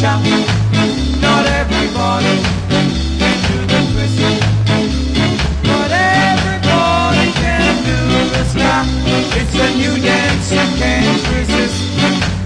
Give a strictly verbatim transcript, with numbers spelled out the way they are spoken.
cha-cha. Not everybody can do the twist, but everybody can do the ska. It's a new dance you can't resist.